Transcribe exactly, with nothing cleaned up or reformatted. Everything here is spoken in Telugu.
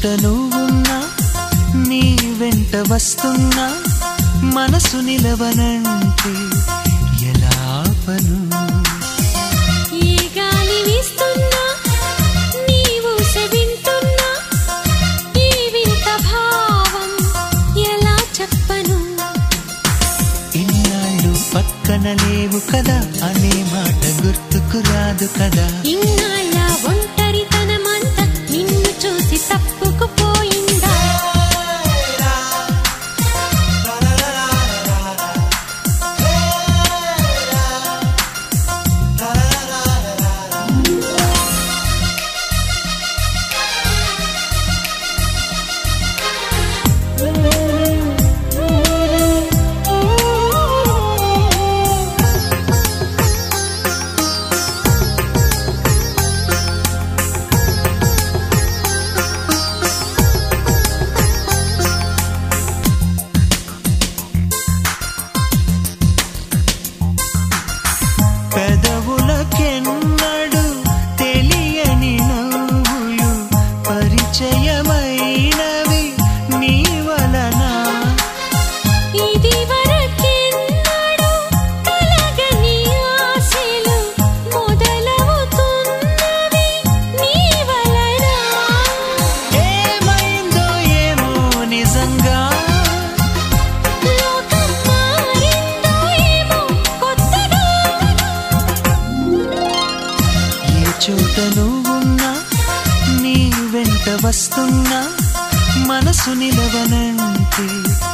చోట నువ్వున్నా నీ వెంట వస్తున్నా మనసు నిలవనంటే ఎలా పను ఏ గాలి వీస్తున్నా నీవు వింటున్నా ఈ వింత భావం ఎలా చెప్పను ఇన్నాళ్ళు పక్కన లేవు కదా అనే మాట గుర్తుకు రాదు కదా ఇన్నాళ్ళ ఒంటరితనమంతా నిన్ను చూసి తప్పుకుపోయిందా పెదవులకెన్నడు తెలియని నవ్వులు పరిచయమైనవి నీ వలన ఇది వరకెన్నడూ కలగని ఆశలు మొదలవుతున్నవి నీ వలన ఏమైందో ఏమో నిజంగా లోకం మారిందో ఏమో కొత్తగా ఏ చోట నువ్వున్నా నీ వెంట వస్తున్నా మనసు నిలవనంటే